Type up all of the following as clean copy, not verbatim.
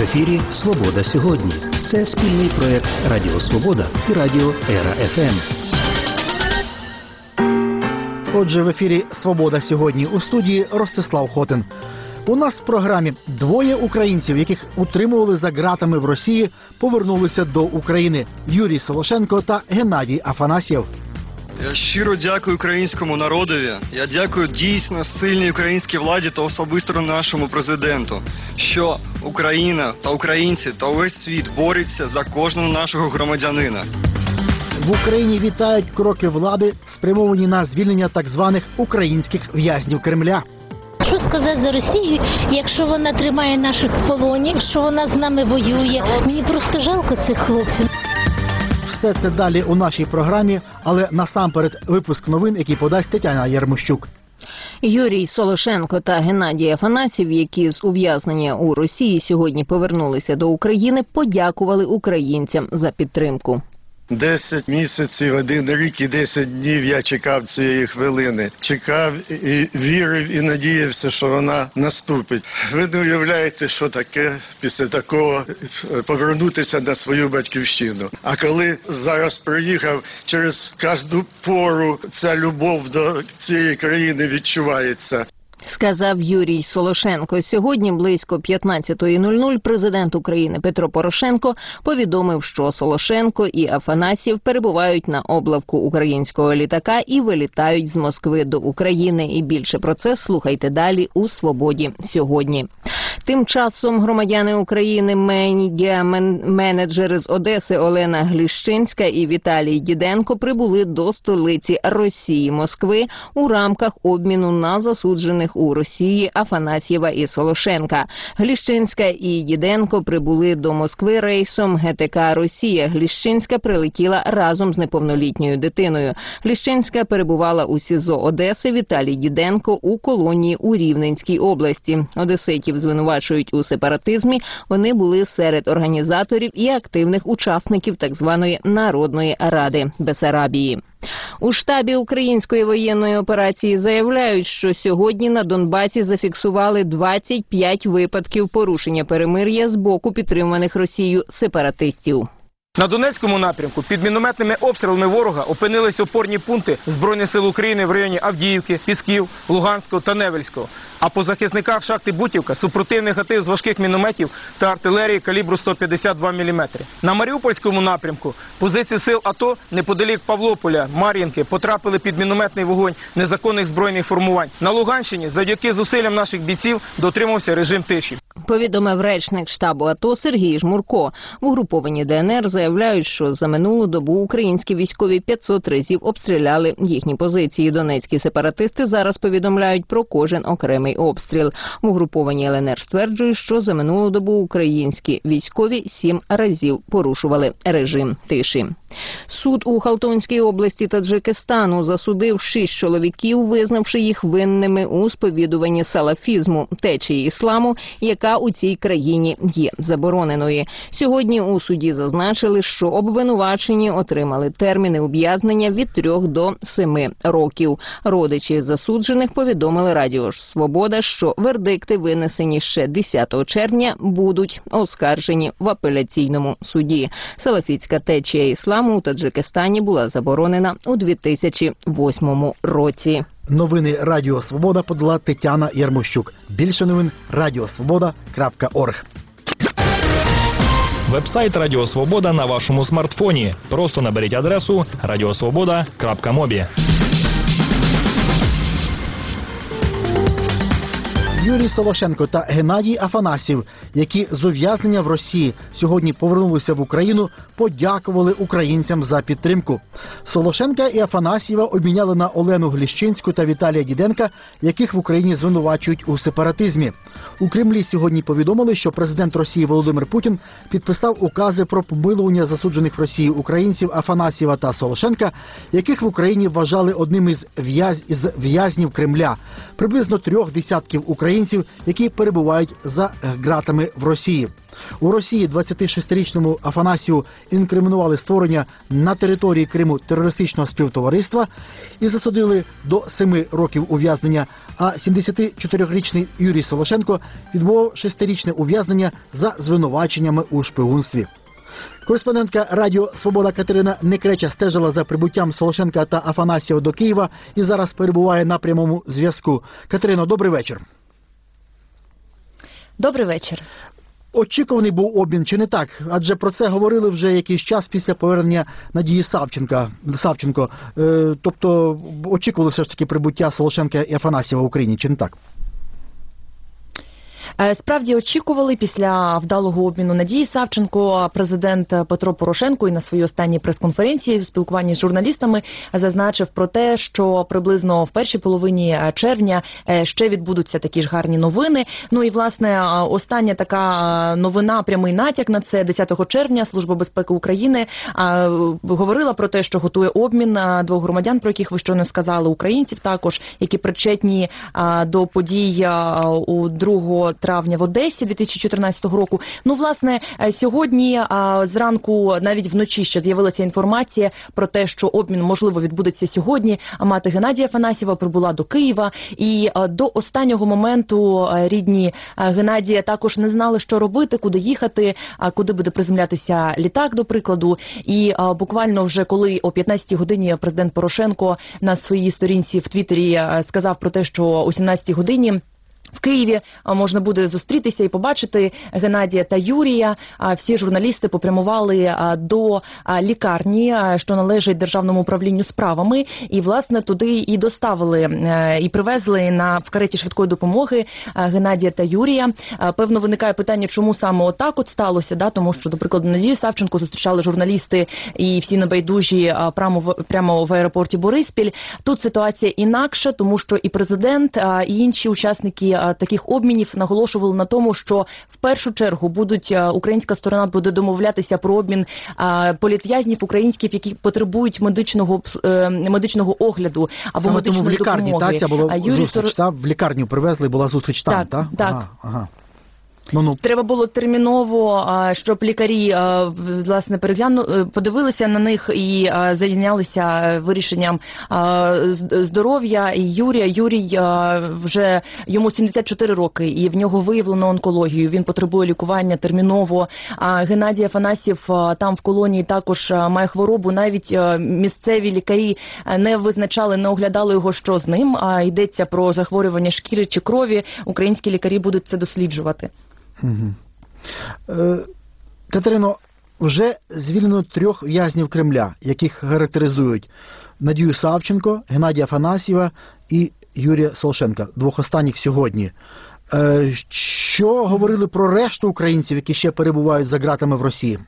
ефірі «Свобода сьогодні». Це спільний проєкт Радіо Свобода і Радіо Ера ФМ. Отже, в ефірі «Свобода сьогодні», у студії Ростислав Хотин. У нас в програмі двоє українців, яких утримували за ґратами в Росії, повернулися до України. Юрій Солошенко та Геннадій Афанасьєв. Я щиро дякую українському народові. Я дякую дійсно сильній українській владі та особисто нашому президенту, що Україна та українці та увесь світ борються за кожного нашого громадянина. В Україні вітають кроки влади, спрямовані на звільнення так званих українських в'язнів Кремля. Що сказати за Росію, якщо вона тримає наших в полоні, що вона з нами воює? Мені просто жалко цих хлопців. Все це далі у нашій програмі, але насамперед випуск новин, який подасть Тетяна Ярмощук. Юрій Солошенко та Геннадій Афанасьєв, які з ув'язнення у Росії сьогодні повернулися до України, подякували українцям за підтримку. 10 місяців, 1 рік і 10 днів я чекав цієї хвилини. Чекав і вірив, і надіявся, що вона наступить. Ви не уявляєте, що таке після такого повернутися на свою батьківщину. А коли зараз приїхав, через кожну пору ця любов до цієї країни відчувається. Сказав Юрій Солошенко. Сьогодні близько 15:00 президент України Петро Порошенко повідомив, що Солошенко і Афанасьєв перебувають на облавку українського літака і вилітають з Москви до України. І більше про це слухайте далі у «Свободі сьогодні». Тим часом громадяни України, медіа-менеджери з Одеси Олена Гліщинська і Віталій Діденко прибули до столиці Росії Москви у рамках обміну на засуджених у Росії Афанасьєва і Солошенка. Гліщинська і Діденко прибули до Москви рейсом ГТК «Росія». Гліщинська прилетіла разом з неповнолітньою дитиною. Гліщинська перебувала у СІЗО Одеси, Віталій Діденко у колонії у Рівненській області. Одеситів звинувачують у сепаратизмі. Вони були серед організаторів і активних учасників так званої Народної Ради Бессарабії. У штабі української воєнної операції заявляють, що сьогодні на Донбасі зафіксували 25 випадків порушення перемир'я з боку підтримуваних Росією сепаратистів. На Донецькому напрямку під мінометними обстрілами ворога опинились опорні пункти Збройних сил України в районі Авдіївки, Пісків, Луганського та Невельського. А по захисниках шахти Бутівка супротивний гатив з важких мінометів та артилерії калібру 152 мм. На Маріупольському напрямку позиції сил АТО неподалік Павлополя, Мар'їнки потрапили під мінометний вогонь незаконних збройних формувань. На Луганщині завдяки зусиллям наших бійців дотримався режим тиші. Повідомив речник штабу АТО Сергій Жмурко. В угрупованні ДНР заявляють, що за минулу добу українські військові 500 разів обстріляли їхні позиції. Донецькі сепаратисти зараз повідомляють про кожен окремий обстріл. В угрупованні ЛНР стверджують, що за минулу добу українські військові 7 разів порушували режим тиші. Суд у Халтонській області Таджикистану засудив 6 чоловіків, визнавши їх винними у сповідуванні салафізму, течії ісламу, яка у цій країні є забороненою. Сьогодні у суді зазначили, що обвинувачені отримали терміни ув'язнення від 3 до 7 років. Родичі засуджених повідомили Радіо Свобода, що вердикти, винесені ще 10 червня, будуть оскаржені в апеляційному суді. Салафітська течія ісламу у Таджикистані була заборонена у 2008 році. Новини Радіо Свобода подала Тетяна Ярмощук. Більше новин – radiosvoboda.org. Вебсайт Радіо Свобода на вашому смартфоні. Просто наберіть адресу radiosvoboda.mobi. Юрій Солошенко та Геннадій Афанасьєв, які з ув'язнення в Росії сьогодні повернулися в Україну, подякували українцям за підтримку. Солошенка і Афанасьєва обміняли на Олену Гліщинську та Віталія Діденка, яких в Україні звинувачують у сепаратизмі. У Кремлі сьогодні повідомили, що президент Росії Володимир Путін підписав укази про помилування засуджених в Росії українців Афанасьєва та Солошенка, яких в Україні вважали одним із в'язнів Кремля. Приблизно 3 десятків українців, які перебувають за ґратами в Росії. У Росії 26-річному Афанасію інкримінували створення на території Криму терористичного співтовариства і засудили до 7 років ув'язнення, а 74-річний Юрій Солошенко відбував 6-річне ув'язнення за звинуваченнями у шпигунстві. Кореспондентка Радіо Свобода Катерина Некреча стежила за прибуттям Солошенка та Афанасьєва до Києва і зараз перебуває на прямому зв'язку. Катерино, добрий вечір. Добрий вечір. Очікуваний був обмін, чи не так? Адже про це говорили вже якийсь час після повернення Надії Савченко. Тобто очікували все ж таки прибуття Солошенка і Афанасьєва в Україні, чи не так? Справді очікували після вдалого обміну Надії Савченко. Президент Петро Порошенко і на своїй останній прес-конференції у спілкуванні з журналістами зазначив про те, що приблизно в першій половині червня ще відбудуться такі ж гарні новини. Ну і, власне, остання така новина, прямий натяк на це, 10 червня Служба безпеки України говорила про те, що готує обмін 2 громадян, про яких ви щойно сказали, українців також, які причетні до подій у 2 травня в Одесі 2014 року. Ну, власне, сьогодні зранку, навіть вночі ще з'явилася інформація про те, що обмін, можливо, відбудеться сьогодні. Мати Геннадія Афанасьєва прибула до Києва, і до останнього моменту рідні Геннадія також не знали, що робити, куди їхати, куди буде приземлятися літак, до прикладу. І буквально вже коли о 15-й годині президент Порошенко на своїй сторінці в Твіттері сказав про те, що о 17-й годині в Києві можна буде зустрітися і побачити Геннадія та Юрія. Всі журналісти попрямували до лікарні, що належить Державному управлінню справами. І, власне, туди і доставили, і привезли в кареті швидкої допомоги Геннадія та Юрія. Певно, виникає питання, чому саме отак от сталося, да? Тому що, до прикладу, Надію Савченко зустрічали журналісти і всі небайдужі прямо в аеропорті Бориспіль. Тут ситуація інакша, тому що і президент, і інші учасники таких обмінів наголошували на тому, що в першу чергу українська сторона буде домовлятися про обмін політв'язнів українських, які потребують медичного огляду або саме медичної тому в лікарні, допомоги. так, ця була зустріч, в лікарню привезли, була зустріч там, так? Так. Ага. Треба було терміново, щоб лікарі, власне, подивилися на них і зайнялися вирішенням здоров'я. І Юрій вже, йому 74 роки, і в нього виявлено онкологію. Він потребує лікування терміново. Геннадій Афанасьєв там в колонії також має хворобу. Навіть місцеві лікарі не визначали, не оглядали його, що з ним. Йдеться про захворювання шкіри чи крові. Українські лікарі будуть це досліджувати. Катерино, вже звільнено 3 в'язнів Кремля, яких характеризують Надію Савченко, Геннадія Афанасьєва і Юрія Солошенка, 2 останніх сьогодні. Що говорили про решту українців, які ще перебувають за ґратами в Росії?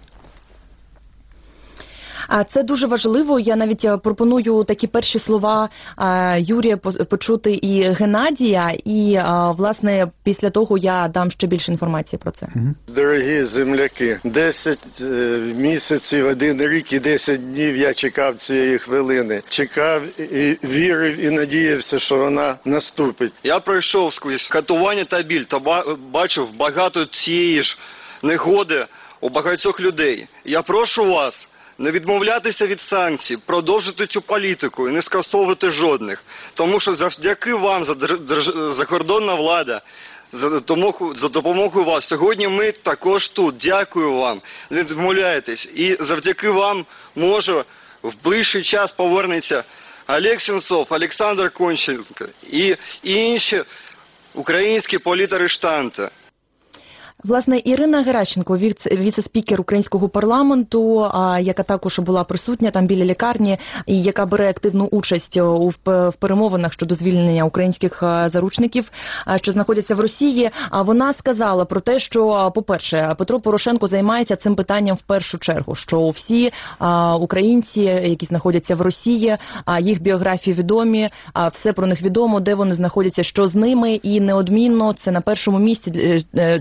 Це дуже важливо. Я навіть пропоную такі перші слова Юрія почути і Геннадія. І, власне, після того я дам ще більше інформації про це. Дорогі земляки, 10 місяців, 1 рік і 10 днів я чекав цієї хвилини. Чекав і вірив і надіявся, що вона наступить. Я пройшов скрізь катування та біль та бачив багато цієї ж негоди у багатьох людей. Я прошу вас не відмовлятися від санкцій, продовжити цю політику і не скасовувати жодних. Тому що завдяки вам, закордонна влада, за допомогою вас, сьогодні ми також тут. Дякую вам. Не відмовляйтесь. І завдяки вам, може, в ближчий час повернеться Олег Сенцов, Олександр Конченко і інші українські політарештанти. Власне, Ірина Геращенко, віце-спікер українського парламенту, яка також була присутня там біля лікарні, і яка бере активну участь в перемовинах щодо звільнення українських заручників, що знаходяться в Росії, вона сказала про те, що, по-перше, Петро Порошенко займається цим питанням в першу чергу, що всі українці, які знаходяться в Росії, їх біографії відомі, все про них відомо, де вони знаходяться, що з ними, і неодмінно це на першому місці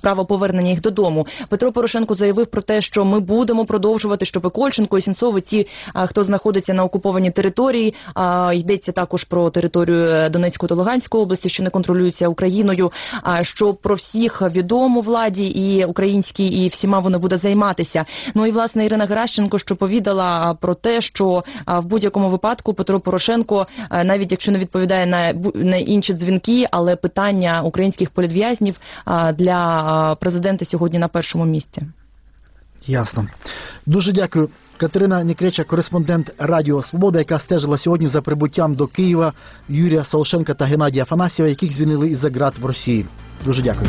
справа повернення їх додому. Петро Порошенко заявив про те, що ми будемо продовжувати, щоб і Кольченко, і Сенцов, і ті, хто знаходиться на окупованій території, йдеться також про територію Донецької та Луганської області, що не контролюються Україною, що про всіх відомо владі і українській, і всіма вони буде займатися. Ну і, власне, Ірина Геращенко, що повідала про те, що в будь-якому випадку Петро Порошенко, навіть якщо не відповідає на інші дзвінки, але питання українських політв'язнів для президента сьогодні на першому місці. Ясно. Дуже дякую. Катерина Нікреча, кореспондент Радіо Свобода, яка стежила сьогодні за прибуттям до Києва Юрія Солошенка та Геннадія Афанасьєва, яких звільнили із-за ґрат в Росії. Дуже дякую.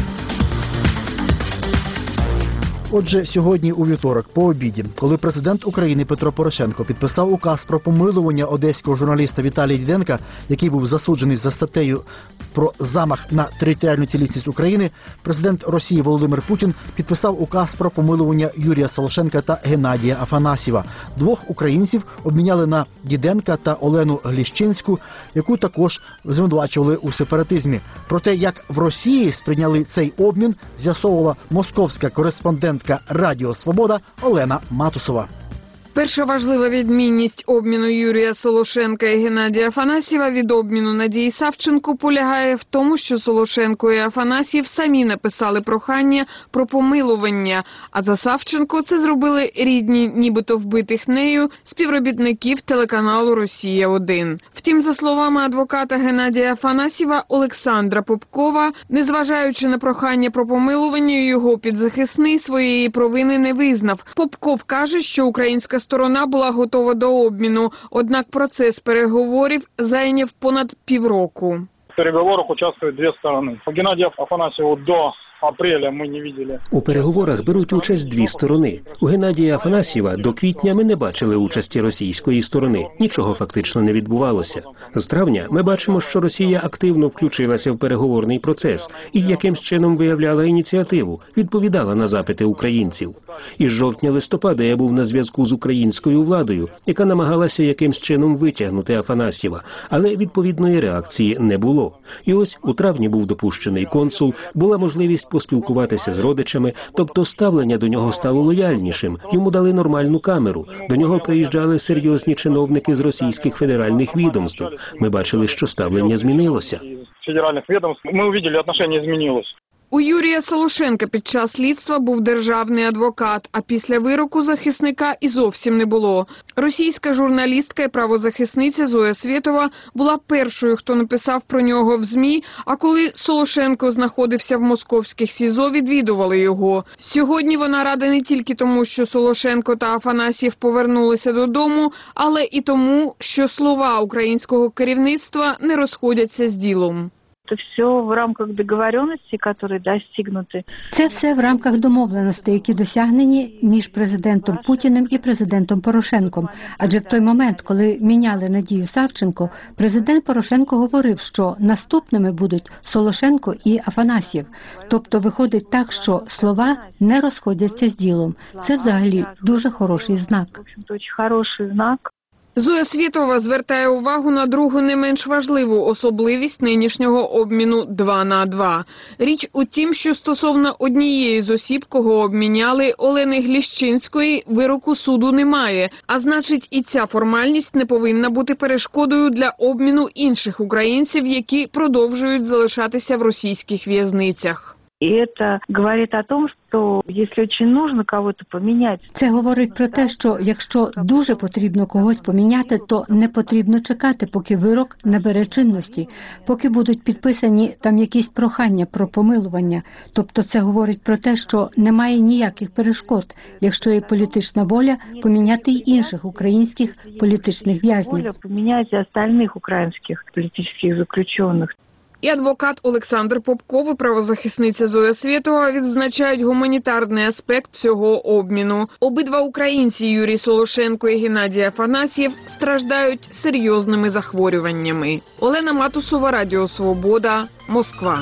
Отже, сьогодні у вівторок, по обіді, коли президент України Петро Порошенко підписав указ про помилування одеського журналіста Віталія Діденка, який був засуджений за статтею про замах на територіальну цілісність України, президент Росії Володимир Путін підписав указ про помилування Юрія Солошенка та Геннадія Афанасьєва. Двох українців обміняли на Діденка та Олену Гліщинську, яку також звинувачували у сепаратизмі. Про те, як в Росії сприйняли цей обмін, з'ясовувала московська кореспондентка Радіо Свобода Олена Матусова. Перша важлива відмінність обміну Юрія Солошенка і Геннадія Афанасьєва від обміну Надії Савченко полягає в тому, що Солошенко і Афанасьєв самі написали прохання про помилування, а за Савченко це зробили рідні, нібито вбитих нею, співробітників телеканалу «Росія-1». Втім, за словами адвоката Геннадія Афанасьєва Олександра Попкова, незважаючи на прохання про помилування, його підзахисний своєї провини не визнав. Попков каже, що українська сторона була готова до обміну, однак процес переговорів зайняв понад півроку. В переговорах участвують дві сторони. Геннадія Афанасьєва до апреля ми не бачили. У переговорах беруть участь дві сторони. У Геннадія Афанасьєва до квітня ми не бачили участі російської сторони. Нічого фактично не відбувалося. З травня ми бачимо, що Росія активно включилася в переговорний процес і якимсь чином виявляла ініціативу, відповідала на запити українців. Із жовтня-листопада я був на зв'язку з українською владою, яка намагалася якимсь чином витягнути Афанасьєва, але відповідної реакції не було. І ось у травні був допущений консул, була можливість поспілкуватися з родичами, тобто ставлення до нього стало лояльнішим. Йому дали нормальну камеру. До нього приїжджали серйозні чиновники з російських федеральних відомств. Ми бачили, що ставлення змінилося. Федеральних відомств ми побачили, відношення змінилось. У Юрія Солошенка під час слідства був державний адвокат, а після вироку захисника і зовсім не було. Російська журналістка і правозахисниця Зоя Свєтова була першою, хто написав про нього в ЗМІ, а коли Солошенко знаходився в московських СІЗО, відвідували його. Сьогодні вона рада не тільки тому, що Солошенко та Афанасьєв повернулися додому, але і тому, що слова українського керівництва не розходяться з ділом. Це все в рамках договоренностей, які достигнуті. Це все в рамках домовленостей, які досягнені між президентом Путіним і президентом Порошенком. Адже в той момент, коли міняли Надію Савченко, президент Порошенко говорив, що наступними будуть Солошенко і Афанасьєв. Тобто виходить так, що слова не розходяться з ділом. Це взагалі дуже хороший знак. В общем-то, дуже хороший знак. Зоя Свєтова звертає увагу на другу не менш важливу особливість нинішнього обміну 2 на 2. Річ у тім, що стосовно однієї з осіб, кого обміняли, Олени Гліщинської, вироку суду немає. А значить, і ця формальність не повинна бути перешкодою для обміну інших українців, які продовжують залишатися в російських в'язницях. І це говорить о тому, що якщо дуже потрібно когось поміняти. Це говорить про те, що якщо дуже потрібно когось поміняти, то не потрібно чекати, поки вирок набере чинності, поки будуть підписані там якісь прохання про помилування. Тобто це говорить про те, що немає ніяких перешкод, якщо є політична воля, поміняти й інших українських політичних в'язнів. Воля поміняти остальних українських політичних заключених. І адвокат Олександр Попков і правозахисниця Зоя Свєтова відзначають гуманітарний аспект цього обміну. Обидва українці Юрій Солошенко і Геннадій Афанасьєв страждають серйозними захворюваннями. Олена Матусова, Радіо Свобода, Москва.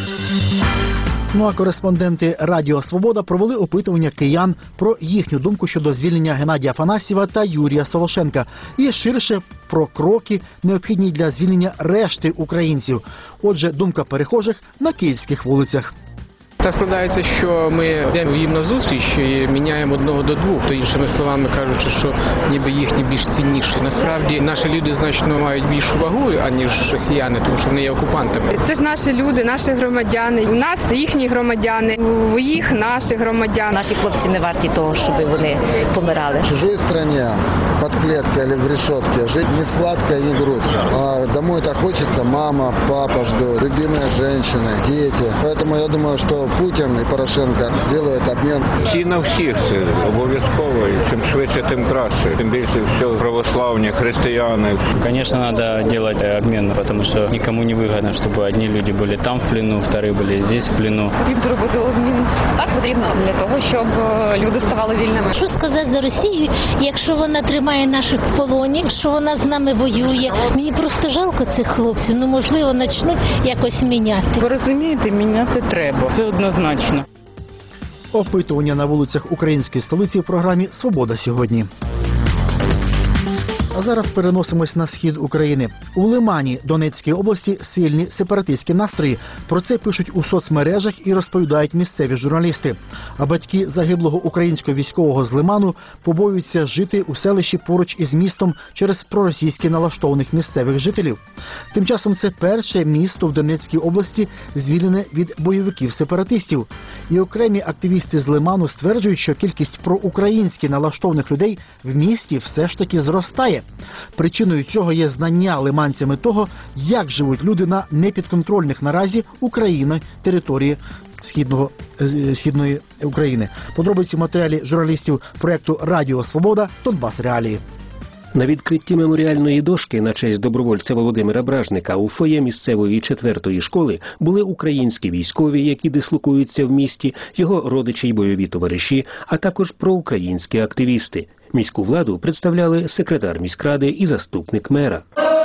Ну а кореспонденти Радіо Свобода провели опитування киян про їхню думку щодо звільнення Геннадія Афанасьєва та Юрія Солошенка. І ширше про кроки, необхідні для звільнення решти українців. Отже, думка перехожих на київських вулицях. Та складається, що ми йдемо їм на зустріч і міняємо одного до двох, то іншими словами кажучи, що ніби їхні більш цінніші. Насправді наші люди значно мають більшу вагу, аніж росіяни, тому що вони є окупантами. Це ж наші люди, наші громадяни. У нас їхні громадяни, у їх наші громадяни. Наші хлопці не варті того, щоб вони помирали. В чужій країні, під клеткою або в решетці, жити не сладко і не грустно. А домой так хочеться, мама, папа ждуть, любимі жінки, діти. Тому я думаю, що Путін і Порошенко зроблять обмін. Всі на всіх, це обов'язково. І чим швидше, тим краще. Тим більше все православні, християни. Конечно, надо делать обмен, потому что никому не выгодно, чтобы одни люди были там в плену, вторые были здесь в плену. Потрібно робити обмін. Так потрібно для того, щоб люди ставали вільними. Що сказати за Росію, якщо вона тримає наших в полоні, що вона з нами воює? Мені просто жалко цих хлопців, можливо, почнуть якось міняти. Ви розумієте, міняти треба. Це однозначно. Опитування на вулицях української столиці в програмі «Свобода сьогодні». А зараз переносимось на схід України. У Лимані Донецької області сильні сепаратистські настрої. Про це пишуть у соцмережах і розповідають місцеві журналісти. А батьки загиблого українського військового з Лиману побоюються жити у селищі поруч із містом через проросійськи налаштованих місцевих жителів. Тим часом це перше місто в Донецькій області, звільнене від бойовиків-сепаратистів. І окремі активісти з Лиману стверджують, що кількість проукраїнськи налаштованих людей в місті все ж таки зростає. Причиною цього є знання лиманцями того, як живуть люди на непідконтрольних наразі України території Східної України. Подробиці в матеріалі журналістів проєкту «Радіо Свобода. Донбас Реалії». На відкритті меморіальної дошки на честь добровольця Володимира Бражника у фоє місцевої 4-ї школи були українські військові, які дислокуються в місті, його родичі й бойові товариші, а також проукраїнські активісти. Міську владу представляли секретар міськради і заступник мера.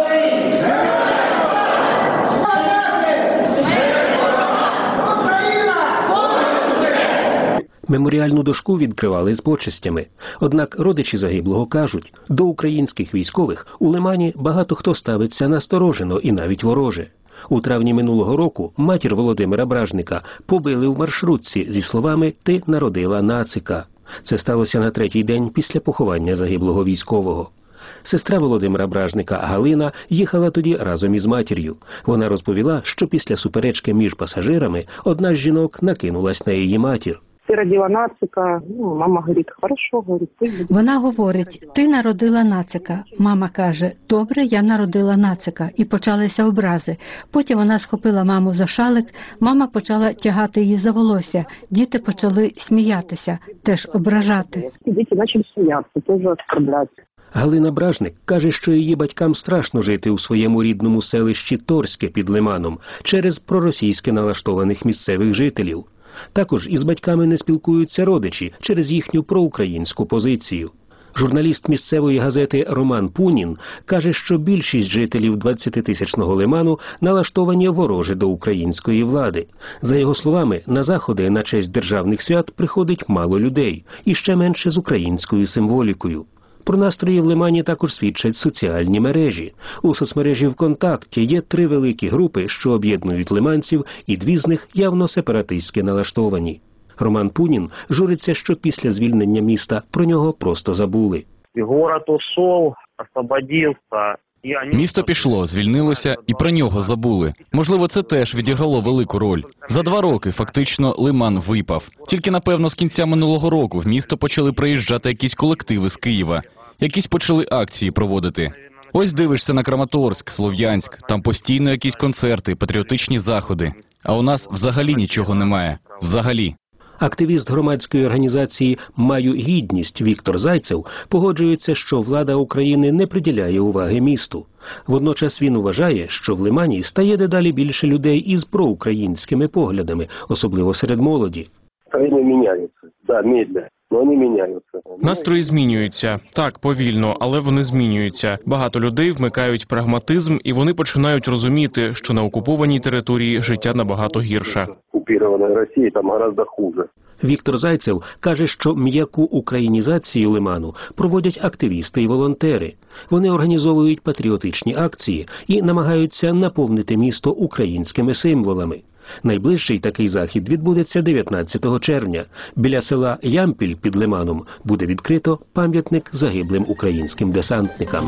Меморіальну дошку відкривали з почестями. Однак родичі загиблого кажуть, до українських військових у Лимані багато хто ставиться насторожено і навіть вороже. У травні минулого року матір Володимира Бражника побили в маршрутці зі словами «Ти народила нацика». Це сталося на 3-й день після поховання загиблого військового. Сестра Володимира Бражника Галина їхала тоді разом із матір'ю. Вона розповіла, що після суперечки між пасажирами одна з жінок накинулась на її матір. Ти родила нацика, мама говорить, хорошо, говорить, ти. Вона говорить, ти народила нацика. Мама каже, добре, я народила нацика. І почалися образи. Потім вона схопила маму за шалик, мама почала тягати її за волосся. Діти почали сміятися, теж ображати. Діти почали сміятися, теж оскорбляти. Галина Бражник каже, що її батькам страшно жити у своєму рідному селищі Торське під Лиманом через проросійськи налаштованих місцевих жителів. Також із батьками не спілкуються родичі через їхню проукраїнську позицію. Журналіст місцевої газети Роман Пунін каже, що більшість жителів 20-тисячного Лиману налаштовані вороже до української влади. За його словами, на заходи на честь державних свят приходить мало людей, і ще менше з українською символікою. Про настрої в Лимані також свідчать соціальні мережі. У соцмережі ВКонтакті є 3 великі групи, що об'єднують лиманців, і 2 з них явно сепаратистськи налаштовані. Роман Пунін журиться, що після звільнення міста про нього просто забули. Город ушов, освободився. Місто пішло, звільнилося і про нього забули. Можливо, це теж відіграло велику роль. За 2 роки фактично Лиман випав. Тільки, напевно, з кінця минулого року в місто почали приїжджати якісь колективи з Києва. Якісь почали акції проводити. Ось дивишся на Краматорськ, Слов'янськ, там постійно якісь концерти, патріотичні заходи. А у нас взагалі нічого немає. Взагалі. Активіст громадської організації «Маю гідність» Віктор Зайцев погоджується, що влада України не приділяє уваги місту. Водночас він вважає, що в Лимані стає дедалі більше людей із проукраїнськими поглядами, особливо серед молоді. Країни міняються, так, медленно. Вони міняються. Настрої змінюються. Так, повільно, але вони змінюються. Багато людей вмикають прагматизм, і вони починають розуміти, що на окупованій території життя набагато гірше. Окупованій Росії там гораздо хуже. Віктор Зайцев каже, що м'яку українізацію Лиману проводять активісти і волонтери. Вони організовують патріотичні акції і намагаються наповнити місто українськими символами. Найближчий такий захід відбудеться 19 червня. Біля села Ямпіль під Лиманом буде відкрито пам'ятник загиблим українським десантникам.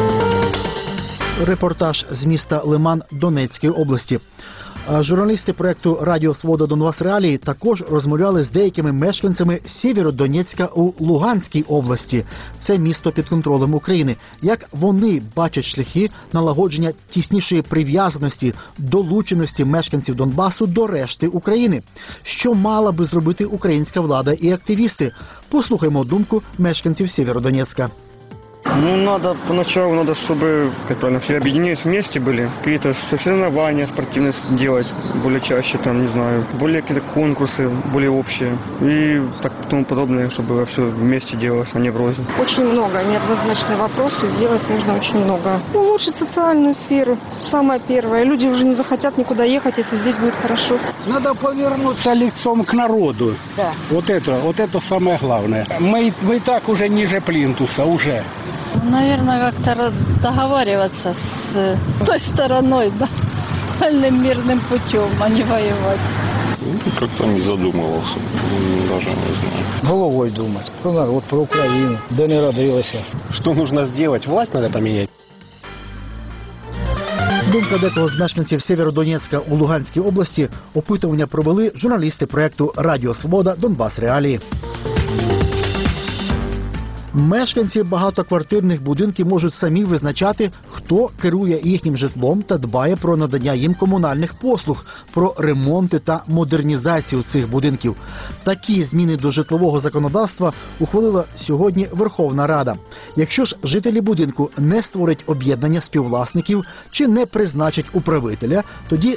Репортаж з міста Лиман Донецької області. Журналісти проєкту «Радіо Свобода Донбас Реалії» також розмовляли з деякими мешканцями Сєвєродонецька у Луганській області. Це місто під контролем України. Як вони бачать шляхи налагодження тіснішої прив'язаності, долученості мешканців Донбасу до решти України? Що мала би зробити українська влада і активісти? Послухаймо думку мешканців Сєвєродонецька. Поначалу надо, чтобы, как правильно, все объединились вместе были, какие-то соревнования спортивные делать, более чаще, там, не знаю, более какие-то конкурсы, более общие, и так тому подобное, чтобы все вместе делалось, а не врознь. Очень много, неоднозначные вопросы, сделать нужно очень много. Улучшить социальную сферу, самое первое. Люди уже не захотят никуда ехать, если здесь будет хорошо. Надо повернуться лицом к народу. Да. Вот это самое главное. Мы и так уже ниже плинтуса, уже. Наверное, как-то договариваться с той стороной, да, мирным путем, а не воевать. Как-то не задумывался, даже не знаю. Головой думать, про народ, про Украину, да не родилась. Что нужно сделать? Власть надо поменять. Думка декого з мешканців Сєвєродонецька у Луганській області. Опитування провели журналісти проєкту «Радіо Свобода Донбас Реалії». Мешканці багатоквартирних будинків можуть самі визначати, хто керує їхнім житлом та дбає про надання їм комунальних послуг, про ремонти та модернізацію цих будинків. Такі зміни до житлового законодавства ухвалила сьогодні Верховна Рада. Якщо ж жителі будинку не створять об'єднання співвласників чи не призначать управителя, тоді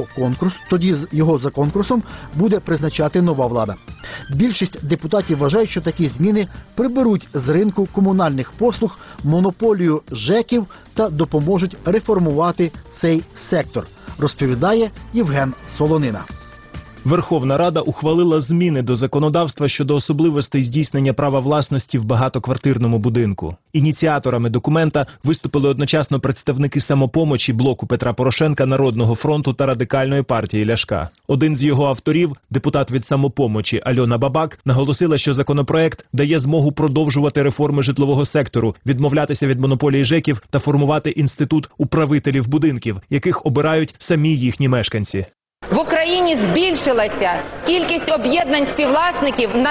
його за конкурсом буде призначати нова влада. Більшість депутатів вважають, що такі зміни приберуть з ринку комунальних послуг монополію ЖЕКів та допоможуть реформувати цей сектор, розповідає Євген Солонина. Верховна Рада ухвалила зміни до законодавства щодо особливостей здійснення права власності в багатоквартирному будинку. Ініціаторами документа виступили одночасно представники «Самопомочі», Блоку Петра Порошенка, Народного фронту та Радикальної партії Ляшка. Один з його авторів, депутат від «Самопомочі» Альона Бабак, наголосила, що законопроект дає змогу продовжувати реформи житлового сектору, відмовлятися від монополії ЖЕКів та формувати інститут управителів будинків, яких обирають самі їхні мешканці. В Україні збільшилася кількість об'єднань співвласників на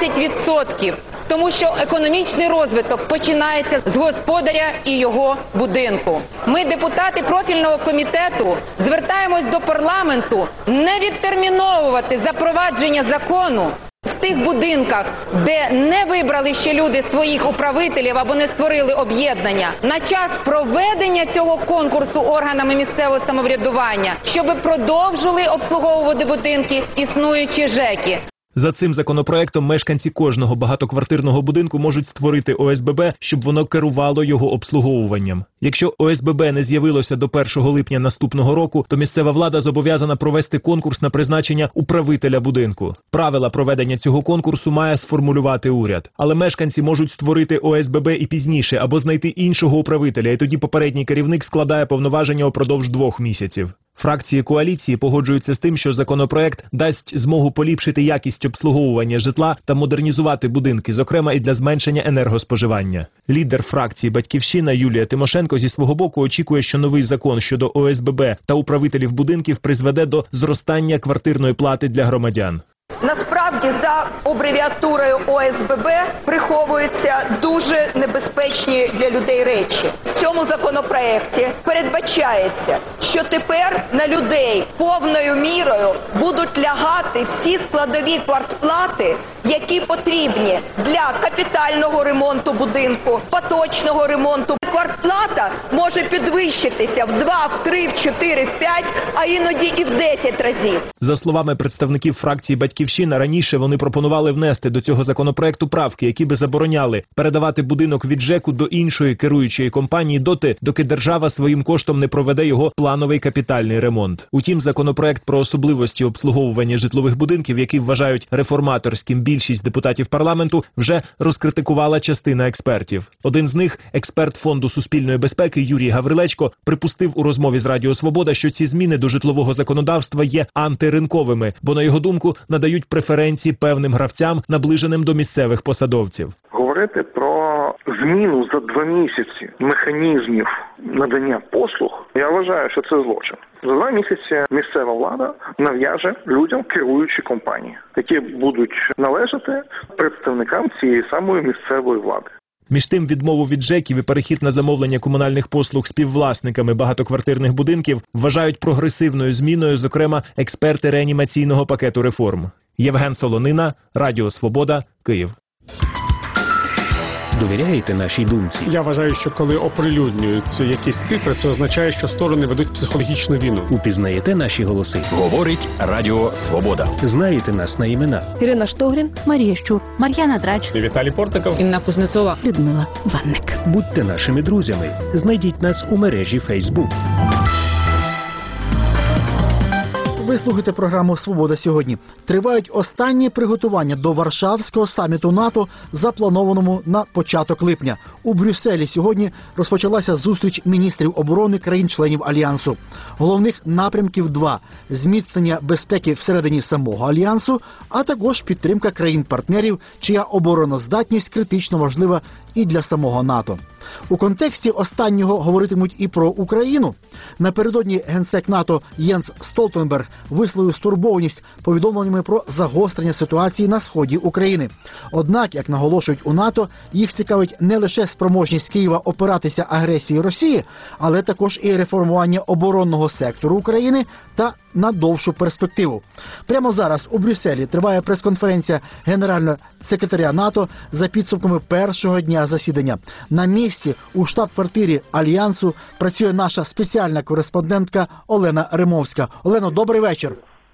20%, тому що економічний розвиток починається з господаря і його будинку. Ми, депутати профільного комітету, звертаємось до парламенту не відтерміновувати запровадження закону в тих будинках, де не вибрали ще люди своїх управителів або не створили об'єднання, на час проведення цього конкурсу органами місцевого самоврядування, щоб продовжили обслуговувати будинки існуючі ЖЕКи. За цим законопроектом мешканці кожного багатоквартирного будинку можуть створити ОСББ, щоб воно керувало його обслуговуванням. Якщо ОСББ не з'явилося до 1 липня наступного року, то місцева влада зобов'язана провести конкурс на призначення управителя будинку. Правила проведення цього конкурсу має сформулювати уряд. Але мешканці можуть створити ОСББ і пізніше, або знайти іншого управителя, і тоді попередній керівник складає повноваження упродовж 2 місяців. Фракції коаліції погоджуються з тим, що законопроект дасть змогу поліпшити якість обслуговування житла та модернізувати будинки, зокрема і для зменшення енергоспоживання. Лідер фракції «Батьківщина» Юлія Тимошенко зі свого боку очікує, що новий закон щодо ОСББ та управителів будинків призведе до зростання квартирної плати для громадян. Насправді за абревіатурою ОСББ приховуються дуже небезпечні для людей речі. В цьому законопроекті передбачається, що тепер на людей повною мірою будуть лягати всі складові квартплати, які потрібні для капітального ремонту будинку, поточного ремонту. Квартплата може підвищитися в 2, в 3, в 4, в 5, а іноді і в 10 разів. За словами представників фракції «Батьківщина», Батьківщина, раніше вони пропонували внести до цього законопроекту правки, які би забороняли передавати будинок від ЖЕКу до іншої керуючої компанії доти, доки держава своїм коштом не проведе його плановий капітальний ремонт. Утім, законопроект про особливості обслуговування житлових будинків, які вважають реформаторським більшість депутатів парламенту, вже розкритикувала частина експертів. Один з них, експерт Фонду суспільної безпеки Юрій Гаврилечко, припустив у розмові з Радіо Свобода, що ці зміни до житлового законодавства є антиринковими, бо, на його думку, надають преференції певним гравцям, наближеним до місцевих посадовців. Говорити про зміну за 2 місяці механізмів надання послуг, я вважаю, що це злочин. За 2 місяці місцева влада нав'яже людям керуючі компанії, які будуть належати представникам цієї самої місцевої влади. Між тим, відмову від ЖЕКів і перехід на замовлення комунальних послуг співвласниками багатоквартирних будинків вважають прогресивною зміною, зокрема, експерти реанімаційного пакету реформ. Євген Солонина, Радіо Свобода, Київ. Довіряєте нашій думці? Я вважаю, що коли оприлюднюються якісь цифри, це означає, що сторони ведуть психологічну війну. Упізнаєте наші голоси? Говорить Радіо Свобода. Знаєте нас на імена? Ірина Штогрін, Марія Щур, Мар'яна Драч, Віталій Портников, Інна Кузнецова, Людмила Ванник. Будьте нашими друзями. Знайдіть нас у мережі Facebook. Ви слухаєте програму «Свобода сьогодні». Тривають останні приготування до Варшавського саміту НАТО, запланованому на початок липня. У Брюсселі сьогодні розпочалася зустріч міністрів оборони країн-членів Альянсу. Головних напрямків 2 – зміцнення безпеки всередині самого Альянсу, а також підтримка країн-партнерів, чия обороноздатність критично важлива і для самого НАТО. У контексті останнього говоритимуть і про Україну. Напередодні генсек НАТО Єнс Столтенберг висловив стурбованість повідомленнями про загострення ситуації на сході України. Однак, як наголошують у НАТО, їх цікавить не лише спроможність Києва опиратися агресії Росії, але також і реформування оборонного сектору України та на довшу перспективу. Прямо зараз у Брюсселі триває прес-конференція генерального секретаря НАТО за підсумками першого дня засідання. На місці у штаб-квартирі Альянсу працює наша спеціальна кореспондентка Олена Римовська. Олено, добрий вечір.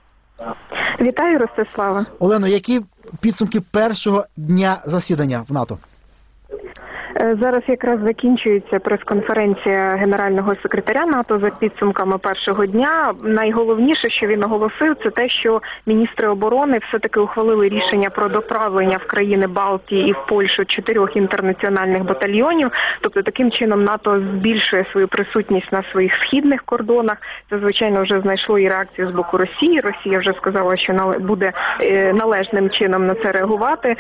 Вітаю, Ростислава. Олено, які підсумки першого дня засідання в НАТО? Зараз якраз закінчується прес-конференція генерального секретаря НАТО за підсумками першого дня. Найголовніше, що він оголосив, це те, що міністри оборони все-таки ухвалили рішення про доправлення в країни Балтії і в Польщу 4 інтернаціональних батальйонів. Тобто таким чином НАТО збільшує свою присутність на своїх східних кордонах. Це, звичайно, вже знайшло і реакцію з боку Росії. Росія вже сказала, що буде належним чином на це реагувати.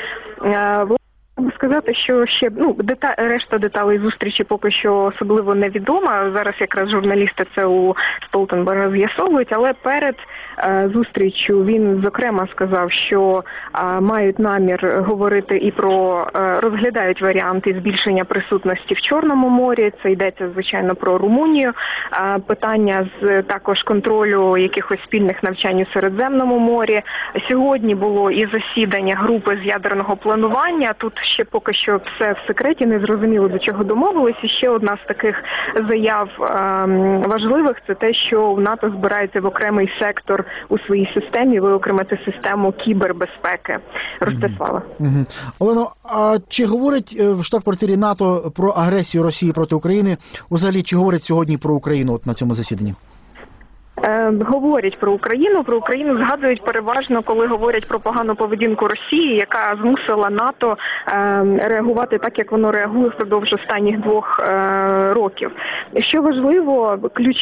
Сказати, що ще решта деталей зустрічі поки що особливо невідома. Зараз якраз журналісти це у Столтенберга з'ясовують, але перед зустрічю він зокрема сказав, що мають намір говорити і про розглядають варіанти збільшення присутності в Чорному морі. Це йдеться звичайно про Румунію. Питання з також контролю якихось спільних навчань у Середземному морі. Сьогодні було і засідання групи з ядерного планування. Тут ще поки що все в секреті, не зрозуміло, до чого домовились. І ще одна з таких заяв важливих – це те, що в НАТО збирається в окремий сектор у своїй системі виокремити систему кібербезпеки. Ростислава. Олено, а чи говорить в штаб-квартирі НАТО про агресію Росії проти України? Взагалі, чи говорять сьогодні про Україну на цьому засіданні? Говорять про Україну згадують переважно, коли говорять про погану поведінку Росії, яка змусила НАТО реагувати так, як воно реагує впродовж останніх 2 років. Що важливо,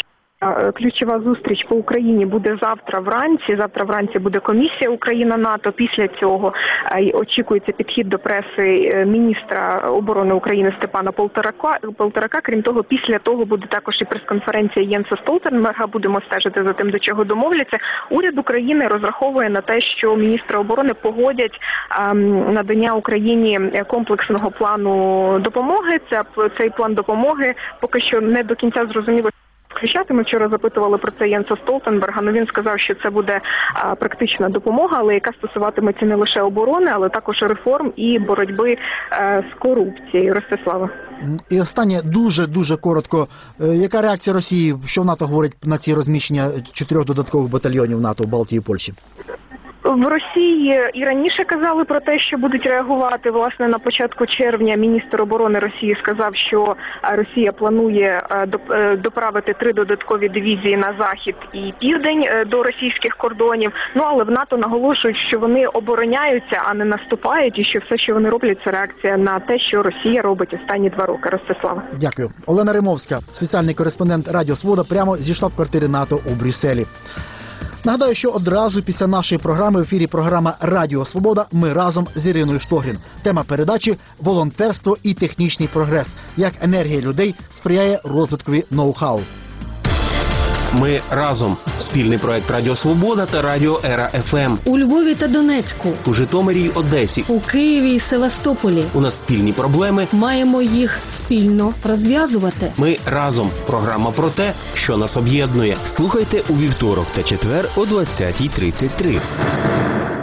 ключова зустріч по Україні буде завтра вранці. Завтра вранці буде комісія Україна-НАТО. Після цього очікується підхід до преси міністра оборони України Степана Полторака. Крім того, після того буде також і прес-конференція Єнса Столтенберга. Будемо стежити за тим, до чого домовляться. Уряд України розраховує на те, що міністри оборони погодять надання Україні комплексного плану допомоги. Цей план допомоги поки що не до кінця зрозуміло, включати. Ми вчора запитували про це Єнса Столтенберга, але він сказав, що це буде практична допомога, але яка стосуватиметься не лише оборони, але також реформ і боротьби з корупцією. Ростислава. І останнє, дуже коротко. Яка реакція Росії, що НАТО говорить на ці розміщення 4 додаткових батальйонів НАТО в Балтії і Польщі? В Росії і раніше казали про те, що будуть реагувати. Власне, на початку червня міністр оборони Росії сказав, що Росія планує доправити 3 додаткові дивізії на захід і південь до російських кордонів. Але в НАТО наголошують, що вони обороняються, а не наступають, і що все, що вони роблять, це реакція на те, що Росія робить останні 2 роки. Ростислава. Дякую. Олена Римовська, спеціальний кореспондент Радіо Свобода, прямо зі штаб-квартири НАТО у Брюсселі. Нагадаю, що одразу після нашої програми в ефірі програма «Радіо Свобода» ми разом з Іриною Штогрін. Тема передачі – волонтерство і технічний прогрес. Як енергія людей сприяє розвиткові ноу-хау. Ми разом. Спільний проект Радіо Свобода та Радіо Ера ФМ. У Львові та Донецьку. У Житомирі й Одесі. У Києві і Севастополі. У нас спільні проблеми. Маємо їх спільно розв'язувати. Ми разом. Програма про те, що нас об'єднує. Слухайте у вівторок та четвер о 20:33.